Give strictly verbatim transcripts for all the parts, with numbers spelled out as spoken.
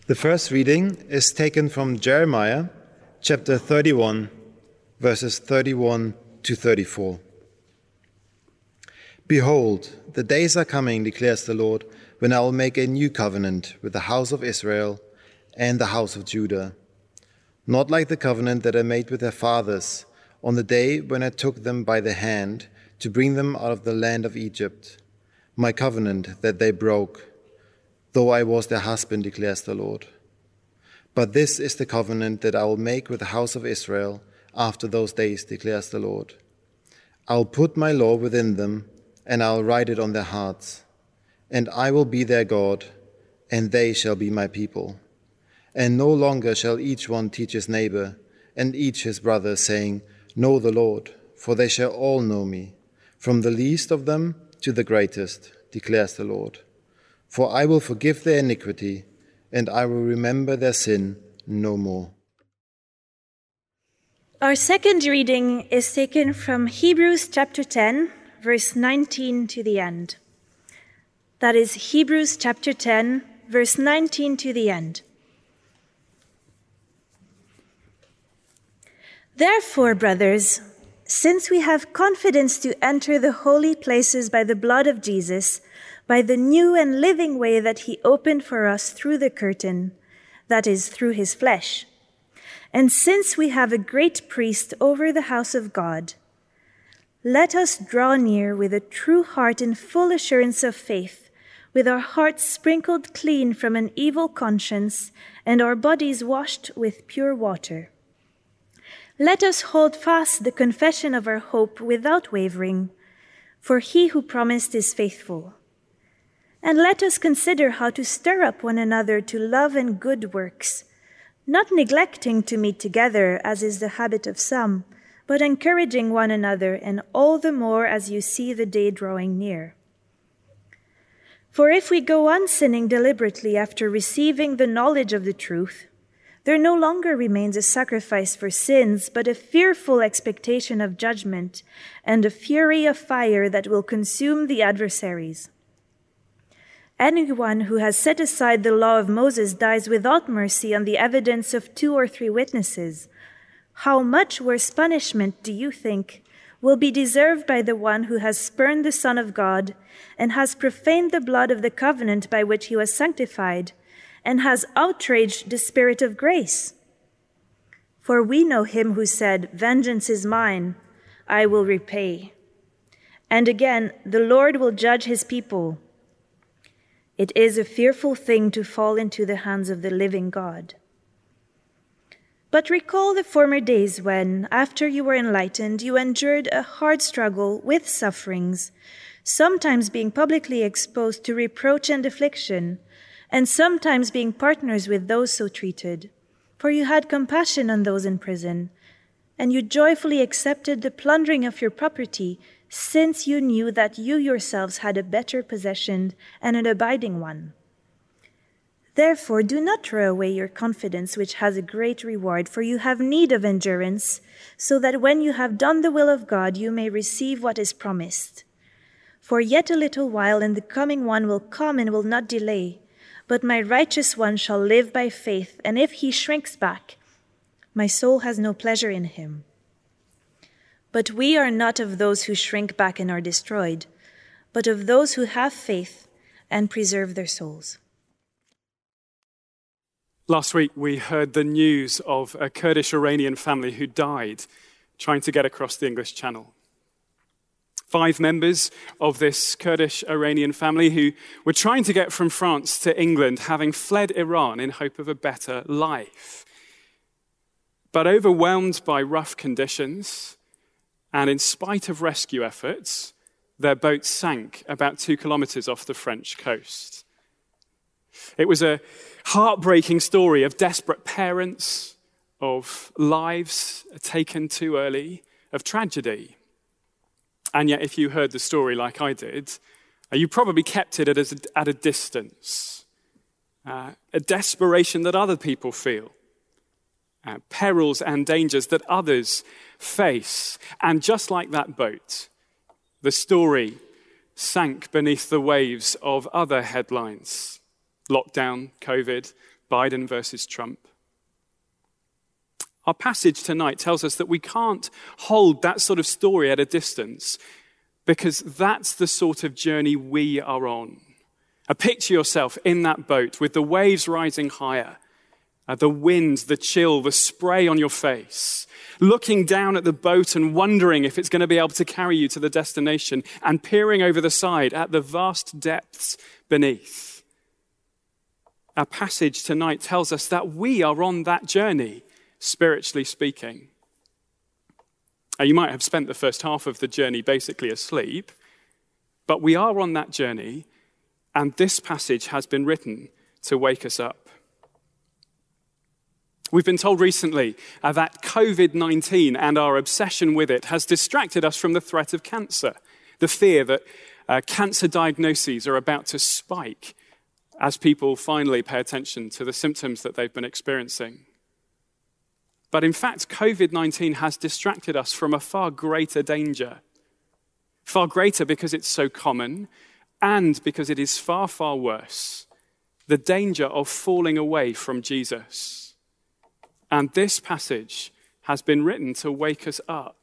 The first reading is taken from Jeremiah, chapter thirty-one, verses thirty-one to thirty-four. Behold, the days are coming, declares the Lord, when I will make a new covenant with the house of Israel and the house of Judah, not like the covenant that I made with their fathers on the day when I took them by the hand to bring them out of the land of Egypt, my covenant that they broke, though I was their husband, declares the Lord. But this is the covenant that I will make with the house of Israel after those days, declares the Lord. I will put my law within them, and I will write it on their hearts. And I will be their God, and they shall be my people. And no longer shall each one teach his neighbor, and each his brother, saying, Know the Lord, for they shall all know me, from the least of them to the greatest, declares the Lord. For I will forgive their iniquity, and I will remember their sin no more. Our second reading is taken from Hebrews chapter ten, verse nineteen to the end. That is Hebrews chapter ten, verse nineteen to the end. Therefore, brothers, since we have confidence to enter the holy places by the blood of Jesus, by the new and living way that he opened for us through the curtain, that is, through his flesh, and since we have a great priest over the house of God, let us draw near with a true heart in full assurance of faith, with our hearts sprinkled clean from an evil conscience and our bodies washed with pure water. Let us hold fast the confession of our hope without wavering, for he who promised is faithful. And let us consider how to stir up one another to love and good works, not neglecting to meet together, as is the habit of some, but encouraging one another, and all the more as you see the day drawing near. For if we go on sinning deliberately after receiving the knowledge of the truth, there no longer remains a sacrifice for sins, but a fearful expectation of judgment and a fury of fire that will consume the adversaries. Anyone who has set aside the law of Moses dies without mercy on the evidence of two or three witnesses. How much worse punishment, do you think, will be deserved by the one who has spurned the Son of God and has profaned the blood of the covenant by which he was sanctified and has outraged the Spirit of grace? For we know him who said, Vengeance is mine, I will repay. And again, the Lord will judge his people. It is a fearful thing to fall into the hands of the living God. But recall the former days when, after you were enlightened, you endured a hard struggle with sufferings, sometimes being publicly exposed to reproach and affliction, and sometimes being partners with those so treated. For you had compassion on those in prison, and you joyfully accepted the plundering of your property, since you knew that you yourselves had a better possession and an abiding one. Therefore, do not throw away your confidence, which has a great reward, for you have need of endurance, so that when you have done the will of God, you may receive what is promised. For yet a little while, and the coming one will come and will not delay. But my righteous one shall live by faith, and if he shrinks back, my soul has no pleasure in him. But we are not of those who shrink back and are destroyed, but of those who have faith and preserve their souls. Last week, we heard the news of a Kurdish Iranian family who died trying to get across the English Channel. Five members of this Kurdish Iranian family who were trying to get from France to England, having fled Iran in hope of a better life. But overwhelmed by rough conditions, and in spite of rescue efforts, their boat sank about two kilometers off the French coast. It was a heartbreaking story of desperate parents, of lives taken too early, of tragedy. And yet, if you heard the story like I did, you probably kept it at a, at a distance. Uh, a desperation that other people feel. Uh, perils and dangers that others face. And just like that boat, the story sank beneath the waves of other headlines. Lockdown, COVID, Biden versus Trump. Our passage tonight tells us that we can't hold that sort of story at a distance because that's the sort of journey we are on. Uh, picture yourself in that boat with the waves rising higher, uh, the wind, the chill, the spray on your face, looking down at the boat and wondering if it's going to be able to carry you to the destination and peering over the side at the vast depths beneath. Our passage tonight tells us that we are on that journey, spiritually speaking. Now, you might have spent the first half of the journey basically asleep, but we are on that journey, and this passage has been written to wake us up. We've been told recently uh, that covid nineteen and our obsession with it has distracted us from the threat of cancer, the fear that uh, cancer diagnoses are about to spike as people finally pay attention to the symptoms that they've been experiencing. But in fact, covid nineteen has distracted us from a far greater danger. Far greater because it's so common and because it is far, far worse. The danger of falling away from Jesus. And this passage has been written to wake us up.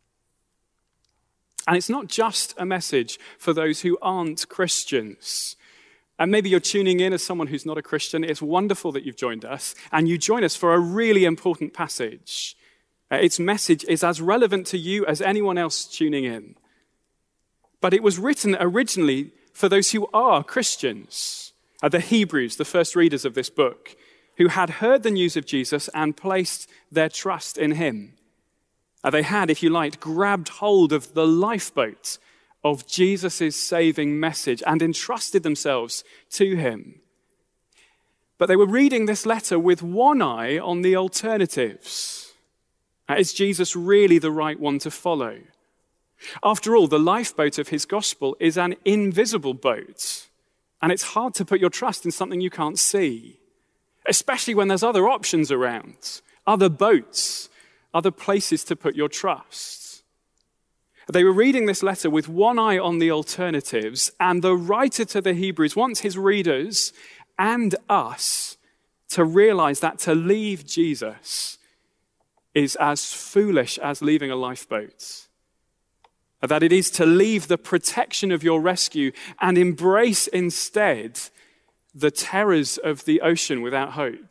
And it's not just a message for those who aren't Christians. And maybe you're tuning in as someone who's not a Christian. It's wonderful that you've joined us. And you join us for a really important passage. Uh, its message is as relevant to you as anyone else tuning in. But it was written originally for those who are Christians. Uh, the Hebrews, the first readers of this book, who had heard the news of Jesus and placed their trust in him. Uh, they had, if you like, grabbed hold of the lifeboat of Jesus' saving message and entrusted themselves to him. But they were reading this letter with one eye on the alternatives. Is Jesus really the right one to follow? After all, the lifeboat of his gospel is an invisible boat, and it's hard to put your trust in something you can't see, especially when there's other options around, other boats, other places to put your trust. They were reading this letter with one eye on the alternatives, and the writer to the Hebrews wants his readers and us to realize that to leave Jesus is as foolish as leaving a lifeboat. That it is to leave the protection of your rescue and embrace instead the terrors of the ocean without hope.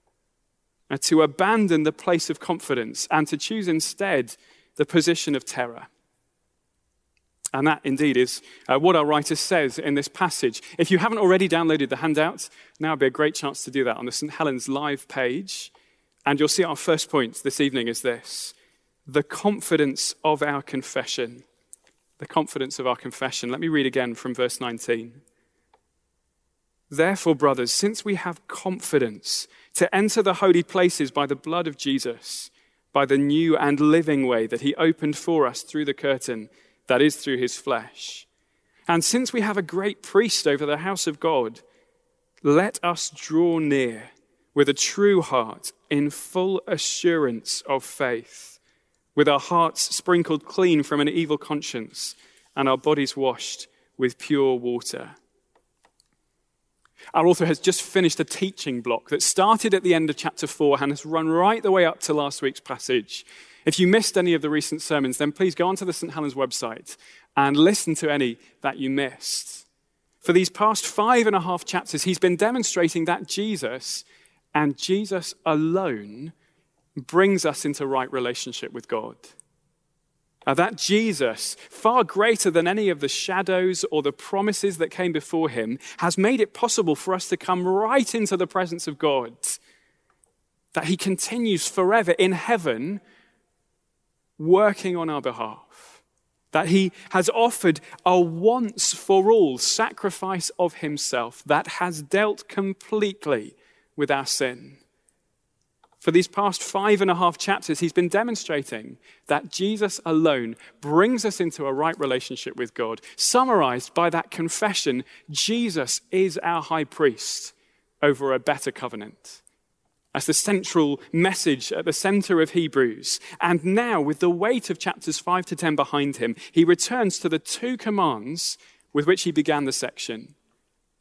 To abandon the place of confidence and to choose instead the position of terror. And that, indeed, is uh, what our writer says in this passage. If you haven't already downloaded the handout, now would be a great chance to do that on the Saint Helens Live page. And you'll see our first point this evening is this: the confidence of our confession. The confidence of our confession. Let me read again from verse nineteen. Therefore, brothers, since we have confidence to enter the holy places by the blood of Jesus, by the new and living way that he opened for us through the curtain, that is, through his flesh. And since we have a great priest over the house of God, let us draw near with a true heart in full assurance of faith, with our hearts sprinkled clean from an evil conscience and our bodies washed with pure water. Our author has just finished a teaching block that started at the end of chapter four and has run right the way up to last week's passage. If you missed any of the recent sermons, then please go onto the Saint Helens website and listen to any that you missed. For these past five and a half chapters, he's been demonstrating that Jesus and Jesus alone brings us into right relationship with God. Uh, that Jesus, far greater than any of the shadows or the promises that came before him, has made it possible for us to come right into the presence of God. That he continues forever in heaven working on our behalf. That he has offered a once-for-all sacrifice of himself that has dealt completely with our sin. For these past five and a half chapters, he's been demonstrating that Jesus alone brings us into a right relationship with God, summarized by that confession: Jesus is our high priest over a better covenant. That's the central message at the center of Hebrews. And now, with the weight of chapters five to ten behind him, he returns to the two commands with which he began the section.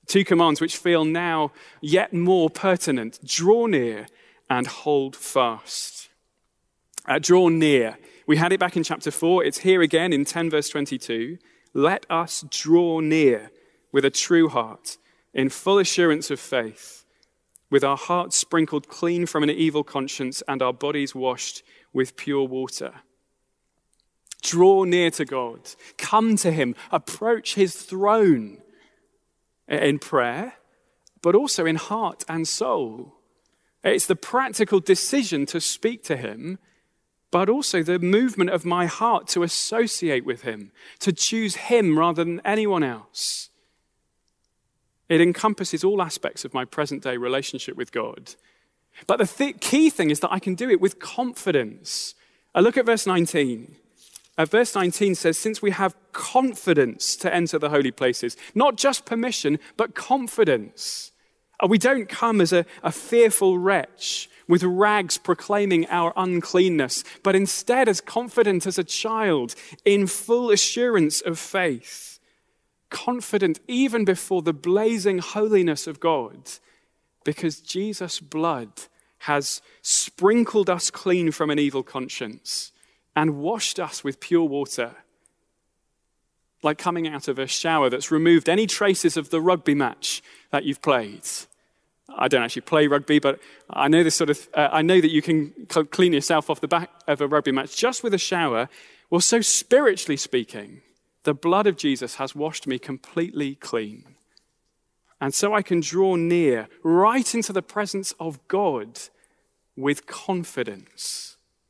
Two commands which feel now yet more pertinent. Draw near and hold fast. Uh, draw near. We had it back in chapter four. It's here again in ten verse twenty-two. Let us draw near with a true heart, in full assurance of faith, with our hearts sprinkled clean from an evil conscience and our bodies washed with pure water. Draw near to God. Come to him. Approach his throne in prayer, but also in heart and soul. It's the practical decision to speak to him, but also the movement of my heart to associate with him, to choose him rather than anyone else. It encompasses all aspects of my present-day relationship with God. But the th- key thing is that I can do it with confidence. Uh, look at verse nineteen. Uh, verse nineteen says, since we have confidence to enter the holy places, not just permission, but confidence. Uh, we don't come as a, a fearful wretch with rags proclaiming our uncleanness, but instead as confident as a child in full assurance of faith. Confident even before the blazing holiness of God, because Jesus' blood has sprinkled us clean from an evil conscience and washed us with pure water, like coming out of a shower that's removed any traces of the rugby match that you've played. I don't actually play rugby, but I know this sort of. Uh, I know that you can clean yourself off the back of a rugby match just with a shower. Well, so spiritually speaking, the blood of Jesus has washed me completely clean. And so I can draw near right into the presence of God with confidence.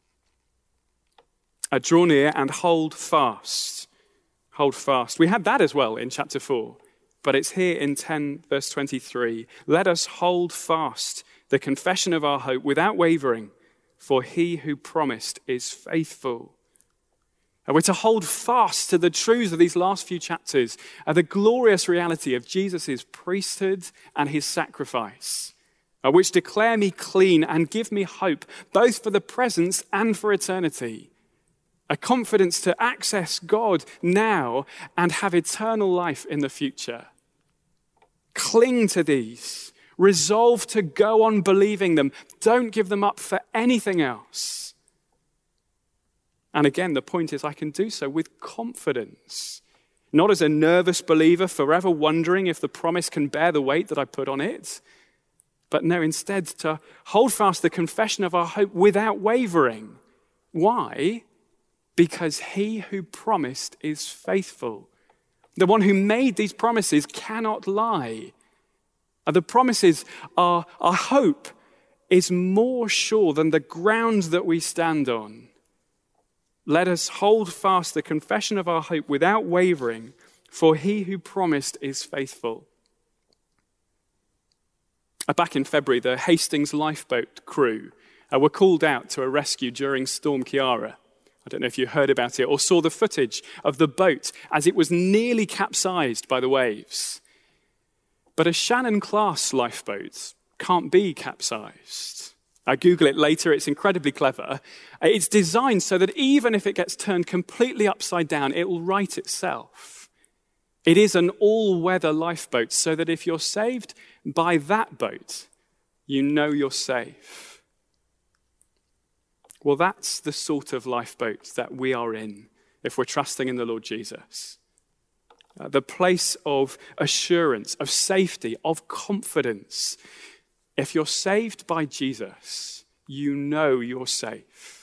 I draw near and hold fast. Hold fast. We had that as well in chapter four, but it's here in ten verse twenty-three. Let us hold fast the confession of our hope without wavering, for he who promised is faithful. And we're to hold fast to the truths of these last few chapters, uh, the glorious reality of Jesus' priesthood and his sacrifice, uh, which declare me clean and give me hope, both for the present and for eternity. A confidence to access God now and have eternal life in the future. Cling to these. Resolve to go on believing them. Don't give them up for anything else. And again, the point is I can do so with confidence. Not as a nervous believer, forever wondering if the promise can bear the weight that I put on it. But no, instead to hold fast the confession of our hope without wavering. Why? Because he who promised is faithful. The one who made these promises cannot lie. The promises are, our hope is more sure than the ground that we stand on. Let us hold fast the confession of our hope without wavering, for he who promised is faithful. Back in February, the Hastings lifeboat crew uh, were called out to a rescue during Storm Ciara. I don't know if you heard about it or saw the footage of the boat as it was nearly capsized by the waves. But a Shannon-class lifeboat can't be capsized. I Google it later, it's incredibly clever. It's designed so that even if it gets turned completely upside down, it will right itself. It is an all-weather lifeboat so that if you're saved by that boat, you know you're safe. Well, that's the sort of lifeboat that we are in if we're trusting in the Lord Jesus. Uh, the place of assurance, of safety, of confidence. If you're saved by Jesus, you know you're safe.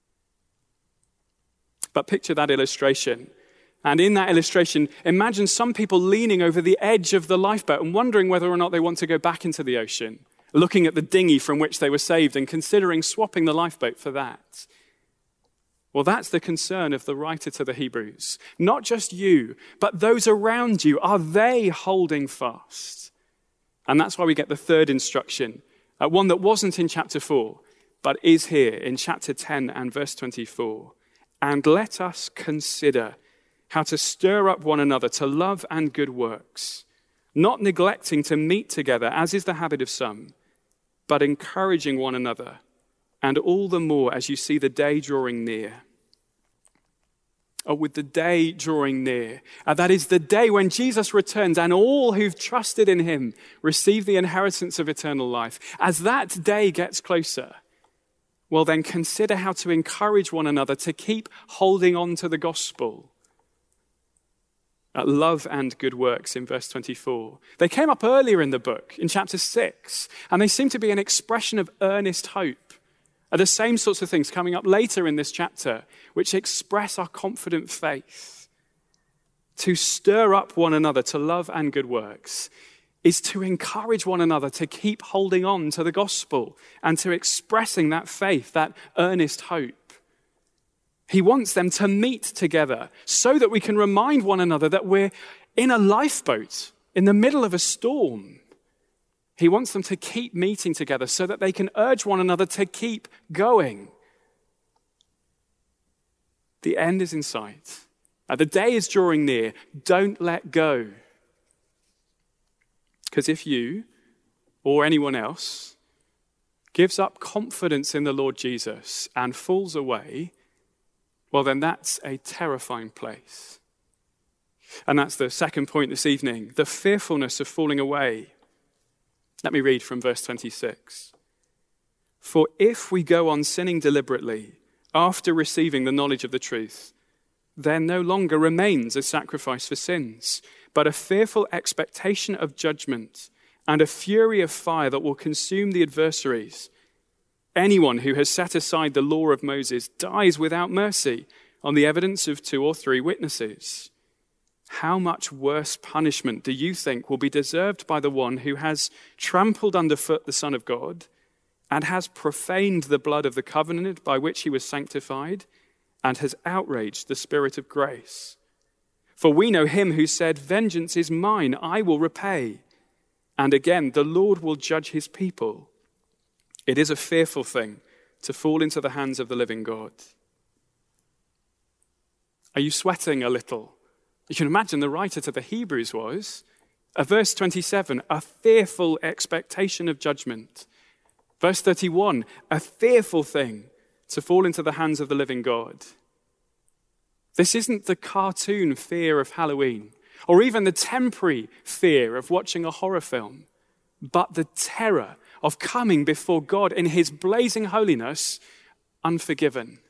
But picture that illustration. And in that illustration, imagine some people leaning over the edge of the lifeboat and wondering whether or not they want to go back into the ocean, looking at the dinghy from which they were saved and considering swapping the lifeboat for that. Well, that's the concern of the writer to the Hebrews. Not just you, but those around you. Are they holding fast? And that's why we get the third instruction, uh, one that wasn't in chapter four, but is here in chapter ten and verse twenty-four. And let us consider how to stir up one another to love and good works, not neglecting to meet together, as is the habit of some, but encouraging one another, and all the more as you see the day drawing near. or with the day drawing near, and that is the day when Jesus returns and all who've trusted in him receive the inheritance of eternal life. As that day gets closer, well then consider how to encourage one another to keep holding on to the gospel. At love and good works in verse twenty-four. They came up earlier in the book, in chapter six, and they seem to be an expression of earnest hope. Are the same sorts of things coming up later in this chapter, which express our confident faith. To stir up one another to love and good works is to encourage one another to keep holding on to the gospel and to expressing that faith, that earnest hope. He wants them to meet together so that we can remind one another that we're in a lifeboat in the middle of a storm. He wants them to keep meeting together so that they can urge one another to keep going. The end is in sight. Uh, the day is drawing near. Don't let go. Because if you or anyone else gives up confidence in the Lord Jesus and falls away, well, then that's a terrifying place. And that's the second point this evening, the fearfulness of falling away. Let me read from verse twenty-six. For if we go on sinning deliberately after receiving the knowledge of the truth, there no longer remains a sacrifice for sins, but a fearful expectation of judgment and a fury of fire that will consume the adversaries. Anyone who has set aside the law of Moses dies without mercy on the evidence of two or three witnesses. How much worse punishment do you think will be deserved by the one who has trampled underfoot the Son of God and has profaned the blood of the covenant by which he was sanctified and has outraged the Spirit of grace? For we know him who said, "Vengeance is mine, I will repay." And again, the Lord will judge his people. It is a fearful thing to fall into the hands of the living God. Are you sweating a little? You can imagine the writer to the Hebrews was. Uh, verse twenty-seven, a fearful expectation of judgment. Verse thirty-one, a fearful thing to fall into the hands of the living God. This isn't the cartoon fear of Halloween, or even the temporary fear of watching a horror film, but the terror of coming before God in his blazing holiness, unforgiven.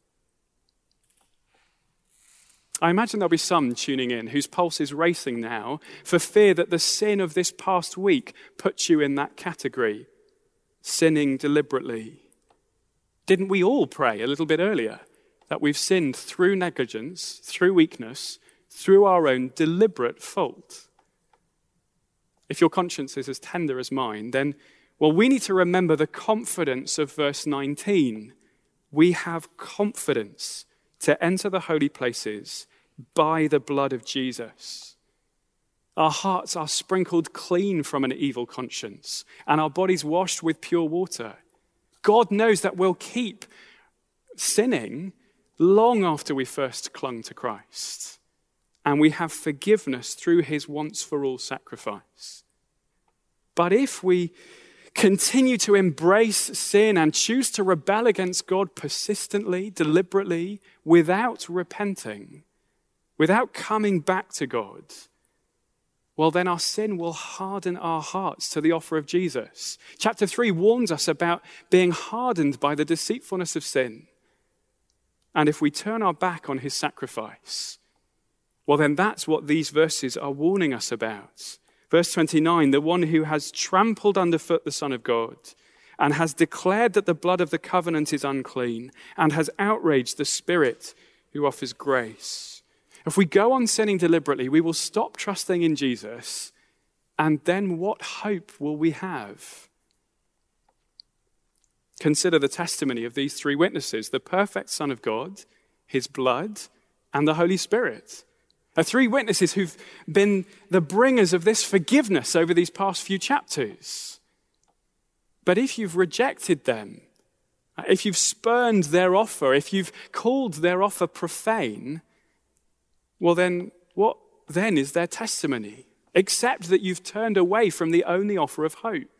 I imagine there'll be some tuning in whose pulse is racing now for fear that the sin of this past week puts you in that category, sinning deliberately. Didn't we all pray a little bit earlier that we've sinned through negligence, through weakness, through our own deliberate fault? If your conscience is as tender as mine, then, well, we need to remember the confidence of verse nineteen. We have confidence to enter the holy places by the blood of Jesus. Our hearts are sprinkled clean from an evil conscience, and our bodies washed with pure water. God knows that we'll keep sinning long after we first clung to Christ, and we have forgiveness through his once-for-all sacrifice. But if we continue to embrace sin and choose to rebel against God persistently, deliberately, without repenting, without coming back to God, well, then our sin will harden our hearts to the offer of Jesus. Chapter three warns us about being hardened by the deceitfulness of sin. And if we turn our back on his sacrifice, well, then that's what these verses are warning us about. Verse twenty-nine, the one who has trampled underfoot the Son of God and has declared that the blood of the covenant is unclean and has outraged the Spirit who offers grace. If we go on sinning deliberately, we will stop trusting in Jesus, and then what hope will we have? Consider the testimony of these three witnesses, the perfect Son of God, his blood, and the Holy Spirit. Are three witnesses who've been the bringers of this forgiveness over these past few chapters. But if you've rejected them, if you've spurned their offer, if you've called their offer profane, well then, what then is their testimony? Except that you've turned away from the only offer of hope.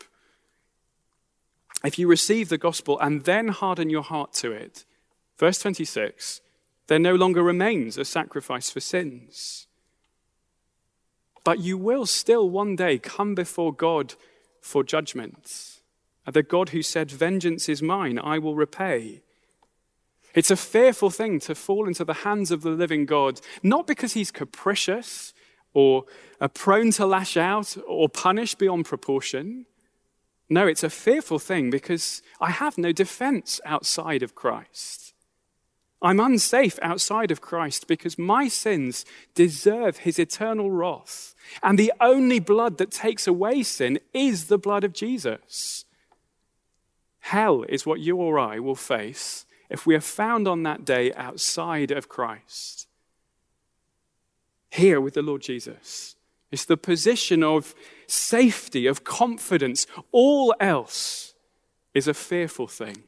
If you receive the gospel and then harden your heart to it, verse twenty-six, There no longer remains a sacrifice for sins. But you will still one day come before God for judgment. The God who said, "Vengeance is mine, I will repay." It's a fearful thing to fall into the hands of the living God, not because he's capricious or uh, prone to lash out or punish beyond proportion. No, it's a fearful thing because I have no defense outside of Christ. I'm unsafe outside of Christ because my sins deserve his eternal wrath. And the only blood that takes away sin is the blood of Jesus. Hell is what you or I will face if we are found on that day outside of Christ. Here with the Lord Jesus is the position of safety, of confidence. All else is a fearful thing.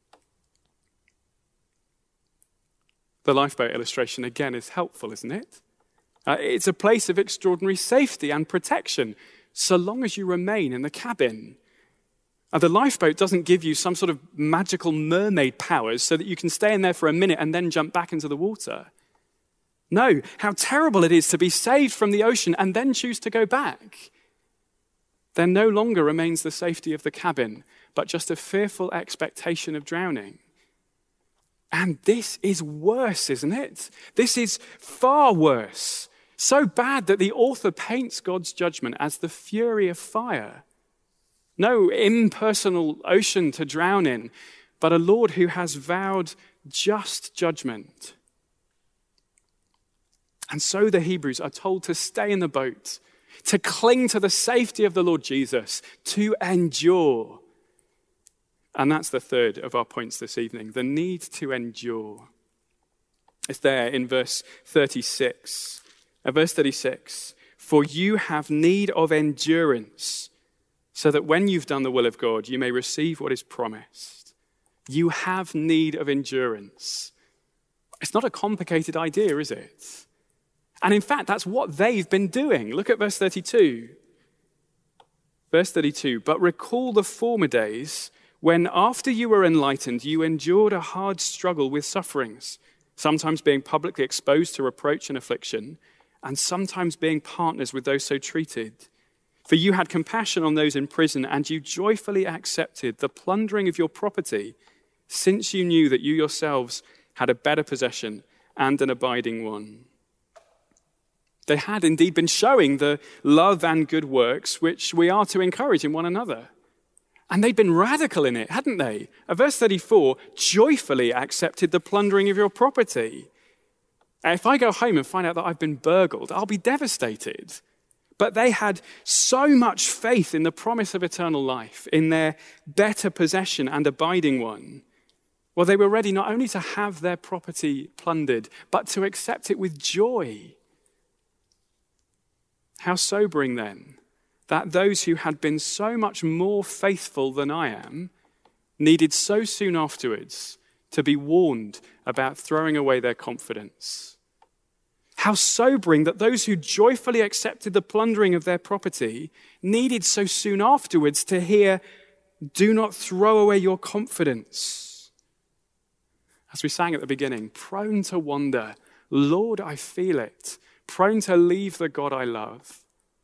The lifeboat illustration, again, is helpful, isn't it? Uh, it's a place of extraordinary safety and protection, so long as you remain in the cabin. Uh, the lifeboat doesn't give you some sort of magical mermaid powers so that you can stay in there for a minute and then jump back into the water. No, how terrible it is to be saved from the ocean and then choose to go back. There no longer remains the safety of the cabin, but just a fearful expectation of drowning. And this is worse, isn't it? This is far worse. So bad that the author paints God's judgment as the fury of fire. No impersonal ocean to drown in, but a Lord who has vowed just judgment. And so the Hebrews are told to stay in the boat, to cling to the safety of the Lord Jesus, to endure. And that's the third of our points this evening, the need to endure. It's there in verse thirty-six. Uh, verse thirty-six, "For you have need of endurance, so that when you've done the will of God, you may receive what is promised." You have need of endurance. It's not a complicated idea, is it? And in fact, that's what they've been doing. Look at verse thirty-two. Verse thirty-two, "But recall the former days when after you were enlightened, you endured a hard struggle with sufferings, sometimes being publicly exposed to reproach and affliction, and sometimes being partners with those so treated. For you had compassion on those in prison, and you joyfully accepted the plundering of your property, since you knew that you yourselves had a better possession and an abiding one." They had indeed been showing the love and good works which we are to encourage in one another. And they'd been radical in it, hadn't they? Uh, verse thirty-four, "joyfully accepted the plundering of your property." If I go home and find out that I've been burgled, I'll be devastated. But they had so much faith in the promise of eternal life, in their better possession and abiding one. Well, they were ready not only to have their property plundered, but to accept it with joy. How sobering then, that those who had been so much more faithful than I am needed so soon afterwards to be warned about throwing away their confidence. How sobering that those who joyfully accepted the plundering of their property needed so soon afterwards to hear, "Do not throw away your confidence." As we sang at the beginning, prone to wander, "Lord, I feel it," prone to leave the God I love.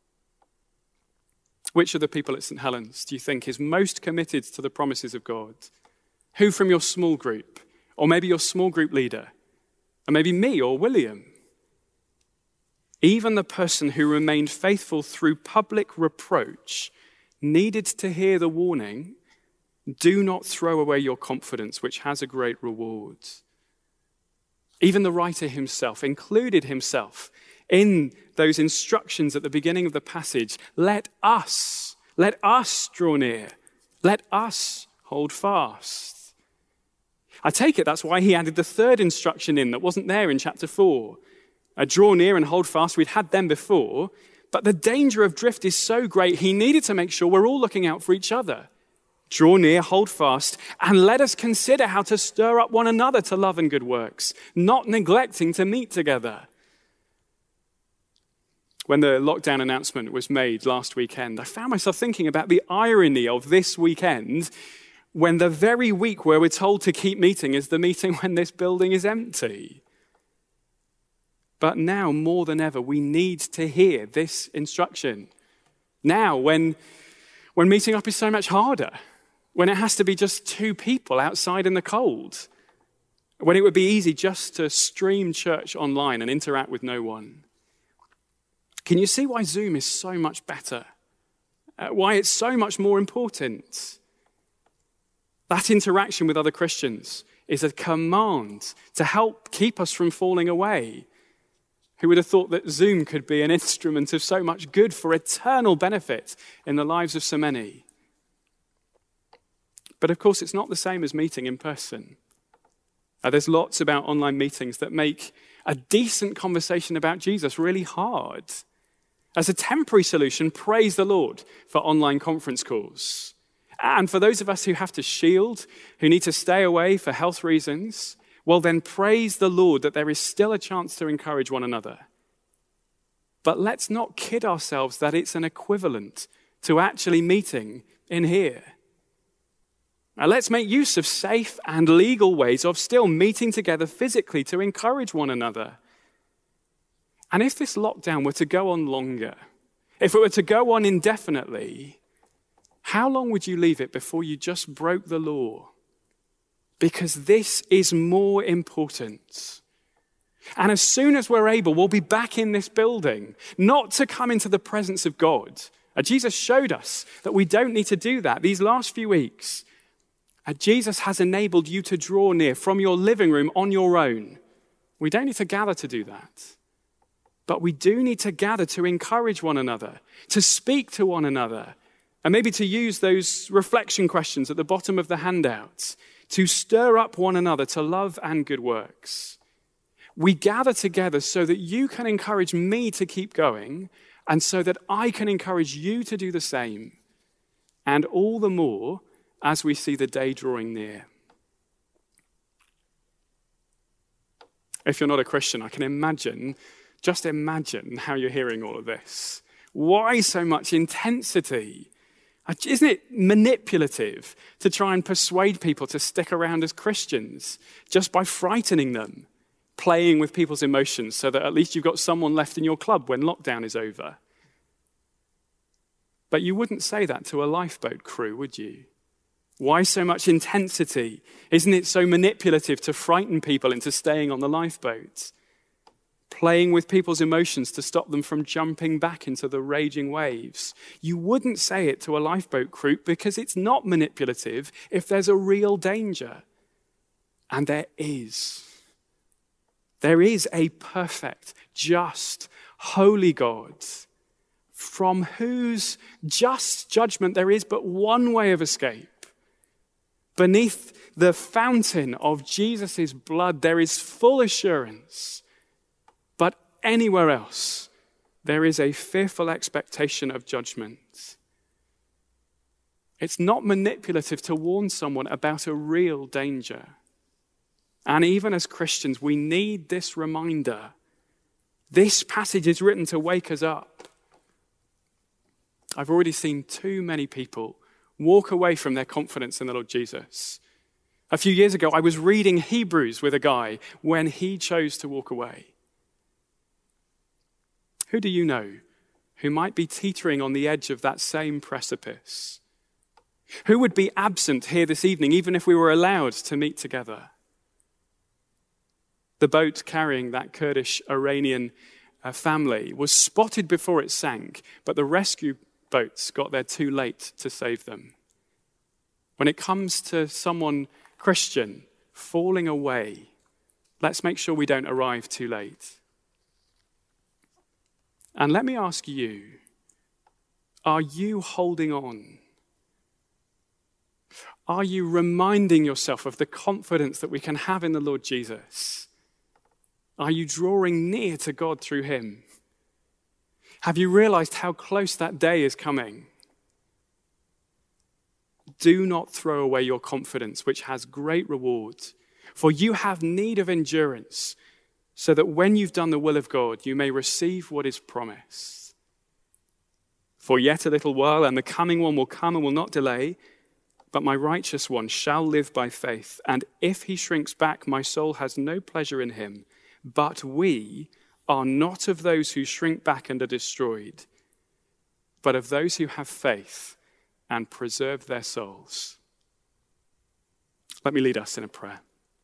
Which of the people at Saint Helens do you think is most committed to the promises of God? Who from your small group? Or maybe your small group leader? Or maybe me or William? Even the person who remained faithful through public reproach needed to hear the warning, "Do not throw away your confidence, which has a great reward." Even the writer himself included himself in those instructions at the beginning of the passage. Let us, let us draw near. Let us hold fast. I take it that's why he added the third instruction in that wasn't there in chapter four. Uh, draw near and hold fast. We'd had them before, but the danger of drift is so great, he needed to make sure we're all looking out for each other. Draw near, hold fast, and let us consider how to stir up one another to love and good works, not neglecting to meet together. When the lockdown announcement was made last weekend, I found myself thinking about the irony of this weekend when the very week where we're told to keep meeting is the meeting when this building is empty. But now, more than ever, we need to hear this instruction. Now, when, when meeting up is so much harder, when it has to be just two people outside in the cold, when it would be easy just to stream church online and interact with no one. Can you see why Zoom is so much better? Uh, why it's so much more important? That interaction with other Christians is a command to help keep us from falling away. Who would have thought that Zoom could be an instrument of so much good for eternal benefit in the lives of so many? But of course, it's not the same as meeting in person. Uh, there's lots about online meetings that make a decent conversation about Jesus really hard. As a temporary solution, praise the Lord for online conference calls. And for those of us who have to shield, who need to stay away for health reasons, well then praise the Lord that there is still a chance to encourage one another. But let's not kid ourselves that it's an equivalent to actually meeting in here. Now let's make use of safe and legal ways of still meeting together physically to encourage one another. And if this lockdown were to go on longer, if it were to go on indefinitely, how long would you leave it before you just broke the law? Because this is more important. And as soon as we're able, we'll be back in this building, not to come into the presence of God. Uh, Jesus showed us that we don't need to do that. These last few weeks, uh, Jesus has enabled you to draw near from your living room on your own. We don't need to gather to do that. But we do need to gather to encourage one another, to speak to one another, and maybe to use those reflection questions at the bottom of the handouts to stir up one another to love and good works. We gather together so that you can encourage me to keep going and so that I can encourage you to do the same. And all the more as we see the day drawing near. If you're not a Christian, I can imagine, just imagine how you're hearing all of this. Why so much intensity? Isn't it manipulative to try and persuade people to stick around as Christians just by frightening them, playing with people's emotions so that at least you've got someone left in your club when lockdown is over? But you wouldn't say that to a lifeboat crew, would you? Why so much intensity? Isn't it so manipulative to frighten people into staying on the lifeboat? Playing with people's emotions to stop them from jumping back into the raging waves. You wouldn't say it to a lifeboat crew because it's not manipulative if there's a real danger. And there is. There is a perfect, just, holy God from whose just judgment there is but one way of escape. Beneath the fountain of Jesus' blood, there is full assurance. But anywhere else, there is a fearful expectation of judgment. It's not manipulative to warn someone about a real danger. And even as Christians, we need this reminder. This passage is written to wake us up. I've already seen too many people walk away from their confidence in the Lord Jesus. A few years ago, I was reading Hebrews with a guy when he chose to walk away. Who do you know who might be teetering on the edge of that same precipice? Who would be absent here this evening, even if we were allowed to meet together? The boat carrying that Kurdish Iranian uh, family was spotted before it sank, but the rescue boats got there too late to save them. When it comes to someone Christian falling away, let's make sure we don't arrive too late. And let me ask you, are you holding on? Are you reminding yourself of the confidence that we can have in the Lord Jesus? Are you drawing near to God through him? Have you realized how close that day is coming? Do not throw away your confidence, which has great reward, for you have need of endurance, so that when you've done the will of God, you may receive what is promised. For yet a little while, and the coming one will come and will not delay, but my righteous one shall live by faith, and if he shrinks back, my soul has no pleasure in him. But we are not of those who shrink back and are destroyed, but of those who have faith and preserve their souls. Let me lead us in a prayer.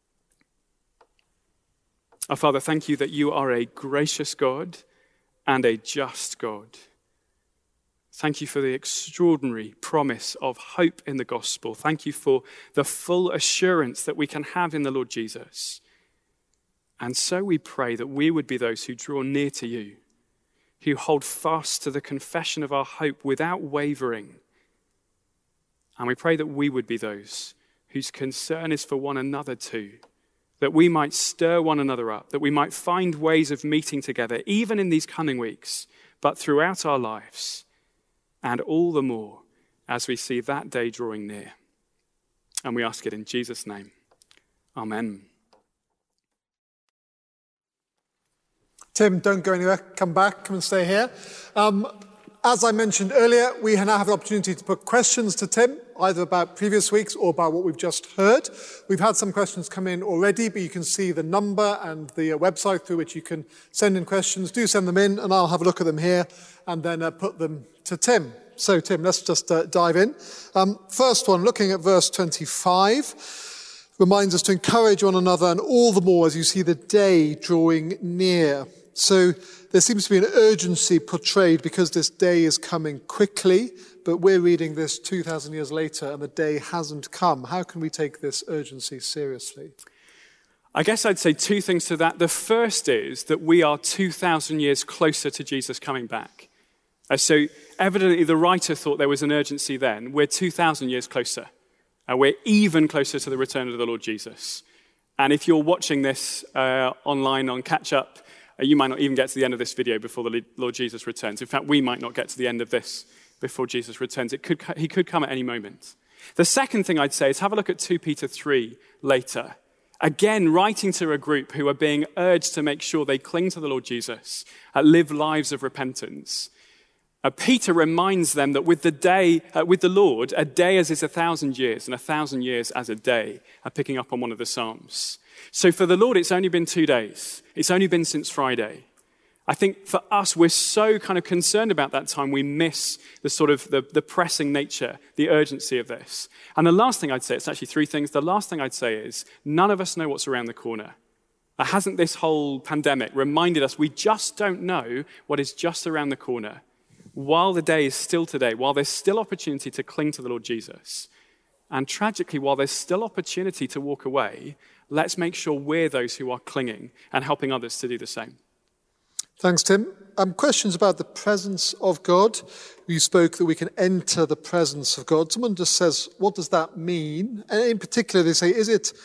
Our Father, thank you that you are a gracious God and a just God. Thank you for the extraordinary promise of hope in the gospel. Thank you for the full assurance that we can have in the Lord Jesus. And so we pray that we would be those who draw near to you, who hold fast to the confession of our hope without wavering. And we pray that we would be those whose concern is for one another too, that we might stir one another up, that we might find ways of meeting together, even in these coming weeks, but throughout our lives, and all the more as we see that day drawing near. And we ask it in Jesus' name. Amen. Tim, don't go anywhere. Come back. Come and stay here. Um, as I mentioned earlier, we now have the opportunity to put questions to Tim, either about previous weeks or about what we've just heard. We've had some questions come in already, but you can see the number and the uh, website through which you can send in questions. Do send them in, and I'll have a look at them here and then uh, put them to Tim. So, Tim, let's just uh, dive in. Um, first one, looking at verse twenty-five, reminds us to encourage one another, and all the more as you see the day drawing near. So there seems to be an urgency portrayed because this day is coming quickly, but we're reading this two thousand years later and the day hasn't come. How can we take this urgency seriously? I guess I'd say two things to that. The first is that we are two thousand years closer to Jesus coming back. Uh, so evidently the writer thought there was an urgency then. We're two thousand years closer. Uh, we're even closer to the return of the Lord Jesus. And if you're watching this uh, online on catch-up, uh, you might not even get to the end of this video before the Lord Jesus returns. In fact, we might not get to the end of this before Jesus returns. It could, he could come at any moment. The second thing I'd say is have a look at Second Peter three later. Again, writing to a group who are being urged to make sure they cling to the Lord Jesus, uh, live lives of repentance. Uh, Peter reminds them that with the day, uh, with the Lord, a day as is a thousand years, and a thousand years as a day, uh, picking up on one of the Psalms. So for the Lord, it's only been two days. It's only been since Friday. I think for us, we're so kind of concerned about that time, we miss the sort of the, the pressing nature, the urgency of this. And the last thing I'd say, it's actually three things. The last thing I'd say is none of us know what's around the corner. Uh, hasn't this whole pandemic reminded us we just don't know what is just around the corner? While the day is still today, while there's still opportunity to cling to the Lord Jesus, and tragically, while there's still opportunity to walk away, let's make sure we're those who are clinging and helping others to do the same. Thanks, Tim. Um, questions about the presence of God. You spoke that we can enter the presence of God. Someone just says, what does that mean? And in particular, they say, is it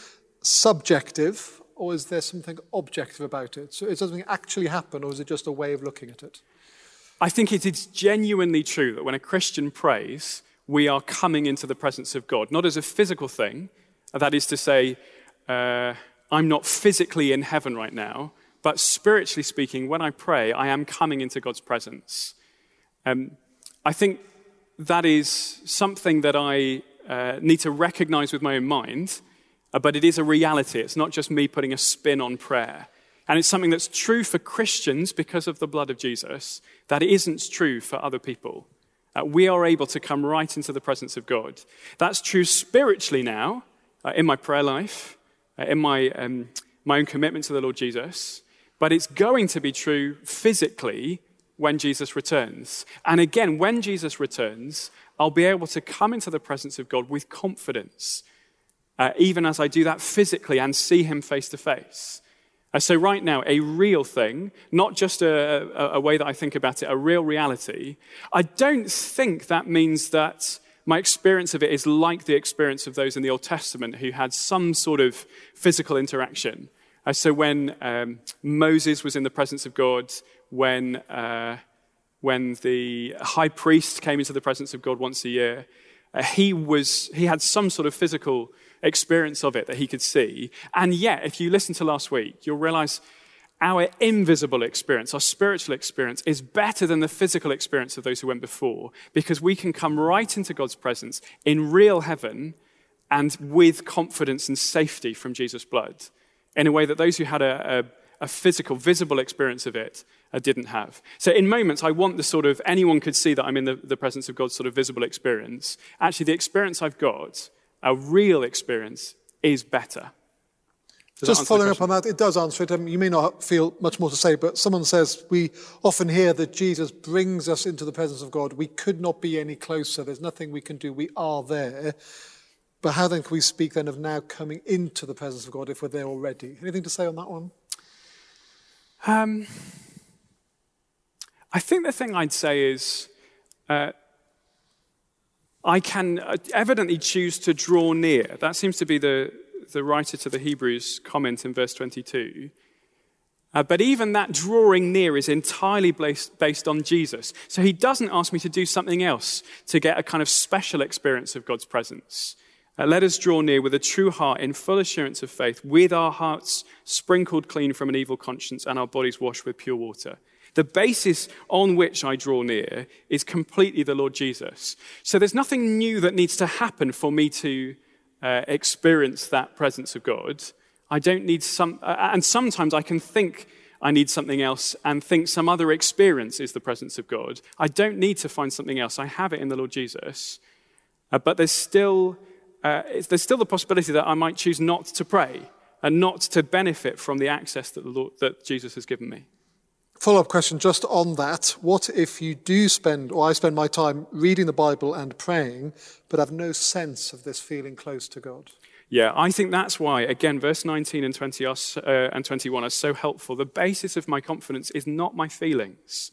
subjective or is there something objective about it? So is something actually happen or is it just a way of looking at it? I think it is genuinely true that when a Christian prays, we are coming into the presence of God, not as a physical thing. That is to say, uh, I'm not physically in heaven right now, but spiritually speaking, when I pray, I am coming into God's presence. Um, I think that is something that I uh, need to recognize with my own mind, uh, but it is a reality. It's not just me putting a spin on prayer. And it's something that's true for Christians because of the blood of Jesus, that isn't true for other people. Uh, we are able to come right into the presence of God. That's true spiritually now, uh, in my prayer life, uh, in my, um, my own commitment to the Lord Jesus. But it's going to be true physically when Jesus returns. And again, when Jesus returns, I'll be able to come into the presence of God with confidence, uh, even as I do that physically and see him face to face. Uh, so right now, a real thing, not just a, a, a way that I think about it, a real reality. I don't think that means that my experience of it is like the experience of those in the Old Testament who had some sort of physical interaction. Uh, so when um, Moses was in the presence of God, when uh, when the high priest came into the presence of God once a year, uh, he was he had some sort of physical experience of it that he could see. And yet, if you listen to last week, you'll realize our invisible experience, our spiritual experience, is better than the physical experience of those who went before, because we can come right into God's presence in real heaven and with confidence and safety from Jesus' blood, in a way that those who had a, a physical, visible experience of it I didn't have. So in moments, I want the sort of, anyone could see that I'm in the, the presence of God's sort of visible experience. Actually, the experience I've got, a real experience, is better. Does Just following up on that, it does answer it. Um, you may not feel much more to say, but someone says we often hear that Jesus brings us into the presence of God. We could not be any closer. There's nothing we can do. We are there. But how then can we speak then of now coming into the presence of God if we're there already? Anything to say on that one? Um, I think the thing I'd say is uh, I can evidently choose to draw near. That seems to be the, the writer to the Hebrews comment in verse twenty-two. Uh, but even that drawing near is entirely based, based on Jesus. So he doesn't ask me to do something else to get a kind of special experience of God's presence. Uh, let us draw near with a true heart in full assurance of faith, with our hearts sprinkled clean from an evil conscience and our bodies washed with pure water. The basis on which I draw near is completely the Lord Jesus. So there's nothing new that needs to happen for me to uh, experience that presence of God. I don't need some, uh, and sometimes I can think I need something else and think some other experience is the presence of God. I don't need to find something else. I have it in the Lord Jesus. Uh, but there's still... Uh, there's still the possibility that I might choose not to pray and not to benefit from the access that, the Lord, that Jesus has given me. Follow-up question just on that. What if you do spend, or I spend my time reading the Bible and praying, but have no sense of this feeling close to God? Yeah, I think that's why, again, verse nineteen and twenty are, uh, and twenty-one are so helpful. The basis of my confidence is not my feelings.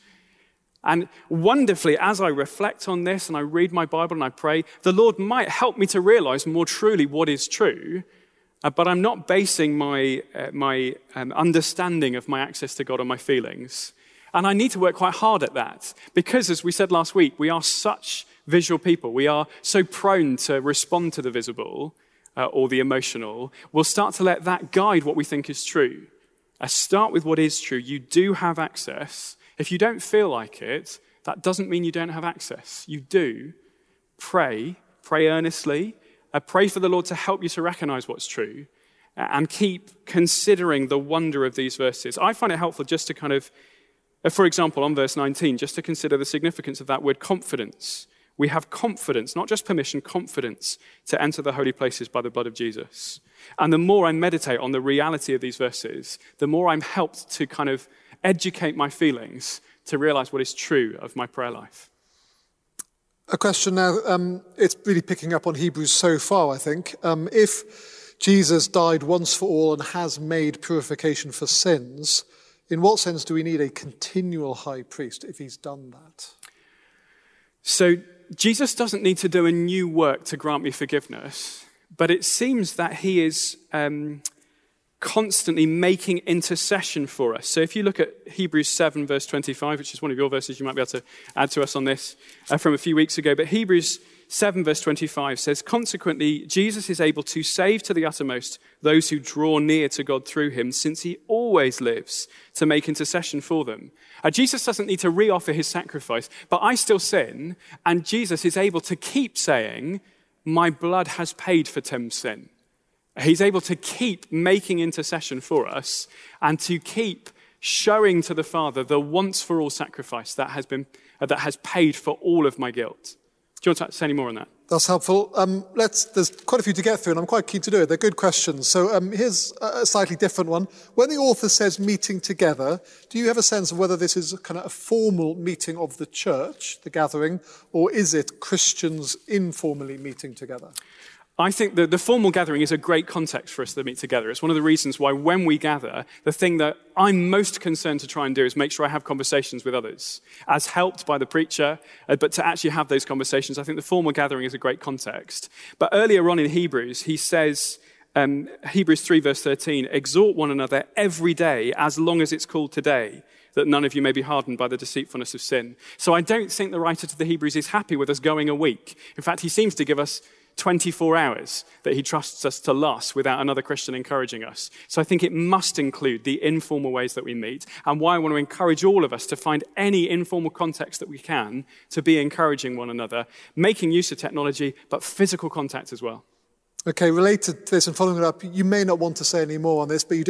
And wonderfully, as I reflect on this and I read my Bible and I pray, the Lord might help me to realize more truly what is true, uh, but I'm not basing my, uh, my um, understanding of my access to God on my feelings. And I need to work quite hard at that because, as we said last week, we are such visual people. We are so prone to respond to the visible uh, or the emotional. We'll start to let that guide what we think is true. Uh, start with what is true. You do have access. If you don't feel like it, that doesn't mean you don't have access. You do. Pray. Pray earnestly. Uh, pray for the Lord to help you to recognize what's true. Uh, and keep considering the wonder of these verses. I find it helpful just to kind of, uh, for example, on verse nineteen, just to consider the significance of that word confidence. We have confidence, not just permission, confidence to enter the holy places by the blood of Jesus. And the more I meditate on the reality of these verses, the more I'm helped to kind of educate my feelings to realize what is true of my prayer life. A question now, um, it's really picking up on Hebrews so far, I think. Um, if Jesus died once for all and has made purification for sins, in what sense do we need a continual high priest if he's done that? So Jesus doesn't need to do a new work to grant me forgiveness, but it seems that he is um, constantly making intercession for us. So if you look at Hebrews seven, verse twenty-five, which is one of your verses, you might be able to add to us on this uh, from a few weeks ago. But Hebrews seven, verse twenty-five says, consequently, Jesus is able to save to the uttermost those who draw near to God through him, since he always lives to make intercession for them. Uh, Jesus doesn't need to re-offer his sacrifice, but I still sin, and Jesus is able to keep saying, my blood has paid for Tim's sin. He's able to keep making intercession for us and to keep showing to the Father the once-for-all sacrifice that has been uh, that has paid for all of my guilt. Do you want to say any more on that? That's helpful. Um, let's. There's quite a few to get through, and I'm quite keen to do it. They're good questions. So um, here's a slightly different one. When the author says meeting together, do you have a sense of whether this is kind of a formal meeting of the church, the gathering, or is it Christians informally meeting together? I think that the formal gathering is a great context for us to meet together. It's one of the reasons why when we gather, the thing that I'm most concerned to try and do is make sure I have conversations with others, as helped by the preacher, uh, but to actually have those conversations. I think the formal gathering is a great context. But earlier on in Hebrews, he says, um, Hebrews three verse thirteen, exhort one another every day as long as it's called today, that none of you may be hardened by the deceitfulness of sin. So I don't think the writer to the Hebrews is happy with us going a week. In fact, he seems to give us twenty-four hours that he trusts us to last without another Christian encouraging us. So I think it must include the informal ways that we meet, and why I want to encourage all of us to find any informal context that we can to be encouraging one another, making use of technology, but physical contact as well. Okay, related to this and following it up, you may not want to say any more on this, but you did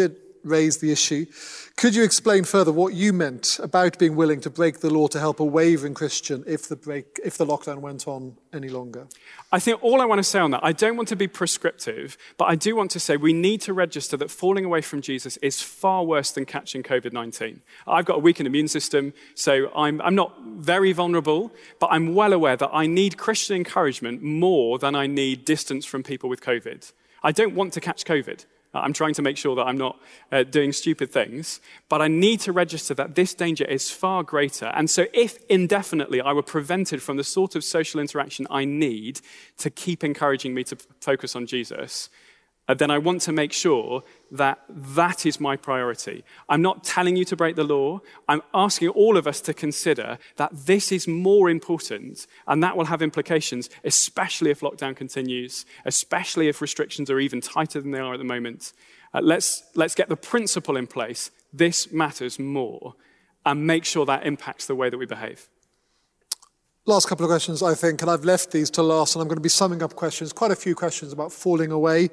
raised the issue. Could you explain further what you meant about being willing to break the law to help a wavering Christian if the break, if the lockdown went on any longer? I think all I want to say on that, I don't want to be prescriptive, but I do want to say we need to register that falling away from Jesus is far worse than catching covid nineteen. I've got a weakened immune system, so I'm, I'm not very vulnerable, but I'm well aware that I need Christian encouragement more than I need distance from people with COVID. I don't want to catch COVID. I'm trying to make sure that I'm not uh, doing stupid things, but I need to register that this danger is far greater. And so if indefinitely I were prevented from the sort of social interaction I need to keep encouraging me to f- focus on Jesus, uh, then I want to make sure that that is my priority. I'm not telling you to break the law. I'm asking all of us to consider that this is more important, and that will have implications, especially if lockdown continues, especially if restrictions are even tighter than they are at the moment. Uh, let's, let's get the principle in place. This matters more, and make sure that impacts the way that we behave. Last couple of questions, I think, and I've left these to last, and I'm going to be summing up questions, quite a few questions about falling away,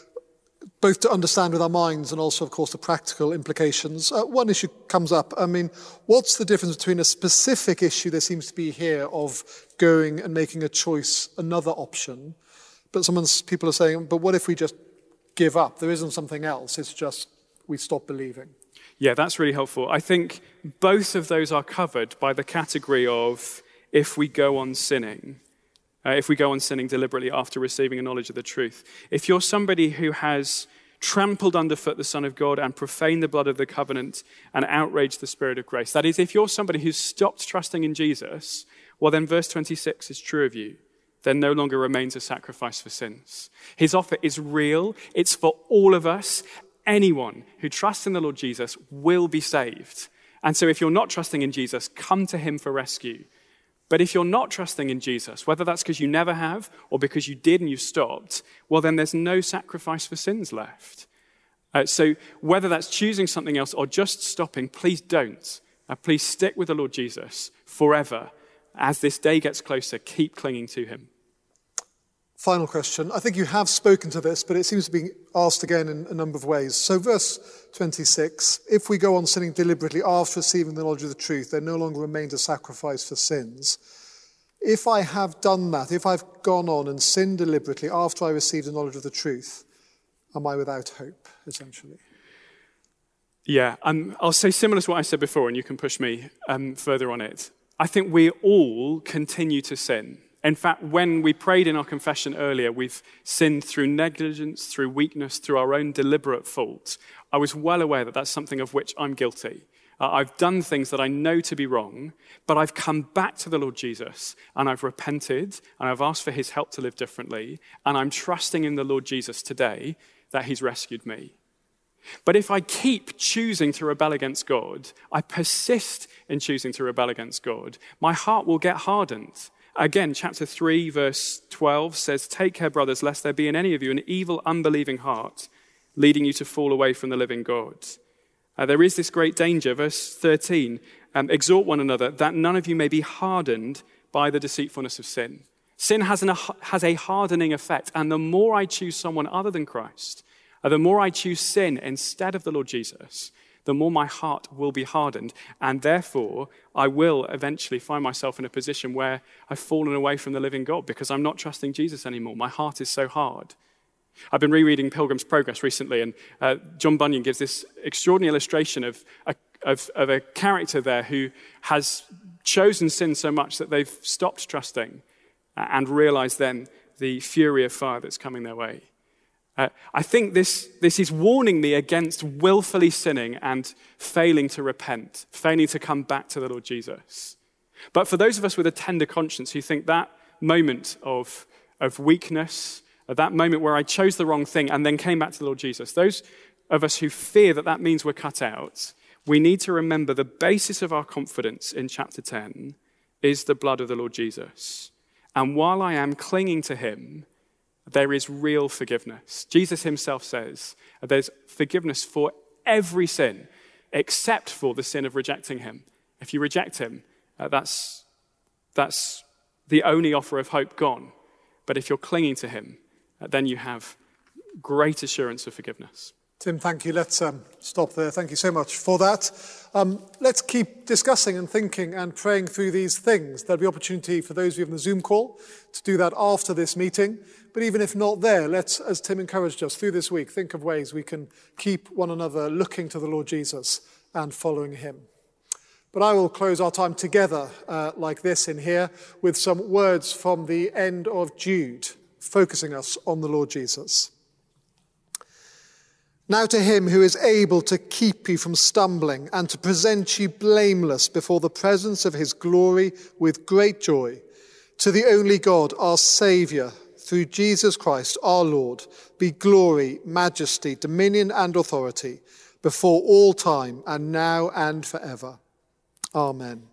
both to understand with our minds and also, of course, the practical implications. Uh, one issue comes up. I mean, what's the difference between a specific issue there seems to be here of going and making a choice, another option, but someone's, people are saying, but what if we just give up? There isn't something else. It's just we stop believing. Yeah, that's really helpful. I think both of those are covered by the category of if we go on sinning. Uh, if we go on sinning deliberately after receiving a knowledge of the truth. If you're somebody who has trampled underfoot the Son of God and profaned the blood of the covenant and outraged the Spirit of grace, that is, if you're somebody who's stopped trusting in Jesus, well then verse twenty-six is true of you. There no longer remains a sacrifice for sins. His offer is real. It's for all of us. Anyone who trusts in the Lord Jesus will be saved. And so if you're not trusting in Jesus, come to him for rescue. But if you're not trusting in Jesus, whether that's because you never have or because you did and you stopped, well, then there's no sacrifice for sins left. Uh, so whether that's choosing something else or just stopping, please don't. Uh, please stick with the Lord Jesus forever. As this day gets closer, keep clinging to him. Final question. I think you have spoken to this, but it seems to be asked again in a number of ways. So verse twenty-six, if we go on sinning deliberately after receiving the knowledge of the truth, there no longer remains a sacrifice for sins. If I have done that, if I've gone on and sinned deliberately after I received the knowledge of the truth, am I without hope, essentially? Yeah, um, I'll say similar to what I said before, and you can push me um, further on it. I think we all continue to sin. In fact, when we prayed in our confession earlier, we've sinned through negligence, through weakness, through our own deliberate fault. I was well aware that that's something of which I'm guilty. Uh, I've done things that I know to be wrong, but I've come back to the Lord Jesus, and I've repented, and I've asked for his help to live differently, and I'm trusting in the Lord Jesus today that he's rescued me. But if I keep choosing to rebel against God, I persist in choosing to rebel against God, my heart will get hardened. Again, chapter three, verse twelve says, "Take care, brothers, lest there be in any of you an evil, unbelieving heart, leading you to fall away from the living God." Uh, there is this great danger. Verse thirteen, um, "Exhort one another, that none of you may be hardened by the deceitfulness of sin." Sin has, an, has a hardening effect, and the more I choose someone other than Christ, uh, the more I choose sin instead of the Lord Jesus, the more my heart will be hardened, and therefore I will eventually find myself in a position where I've fallen away from the living God because I'm not trusting Jesus anymore. My heart is so hard. I've been rereading Pilgrim's Progress recently, and uh, John Bunyan gives this extraordinary illustration of a, of, of a character there who has chosen sin so much that they've stopped trusting and realized then the fury of fire that's coming their way. Uh, I think this, this is warning me against willfully sinning and failing to repent, failing to come back to the Lord Jesus. But for those of us with a tender conscience who think that moment of, of weakness, that moment where I chose the wrong thing and then came back to the Lord Jesus, those of us who fear that that means we're cut out, we need to remember the basis of our confidence in chapter ten is the blood of the Lord Jesus. And while I am clinging to him, there is real forgiveness. Jesus himself says there's forgiveness for every sin except for the sin of rejecting him. If you reject him, uh, that's, that's the only offer of hope gone. But if you're clinging to him, uh, then you have great assurance of forgiveness. Tim, thank you. Let's um, stop there. Thank you so much for that. Um, let's keep discussing and thinking and praying through these things. There'll be opportunity for those of you on the Zoom call to do that after this meeting. But even if not there, let's, as Tim encouraged us through this week, think of ways we can keep one another looking to the Lord Jesus and following him. But I will close our time together uh, like this in here with some words from the end of Jude, focusing us on the Lord Jesus. Now to him who is able to keep you from stumbling and to present you blameless before the presence of his glory with great joy, to the only God, our Saviour, through Jesus Christ our Lord, be glory, majesty, dominion and authority before all time and now and forever. Amen.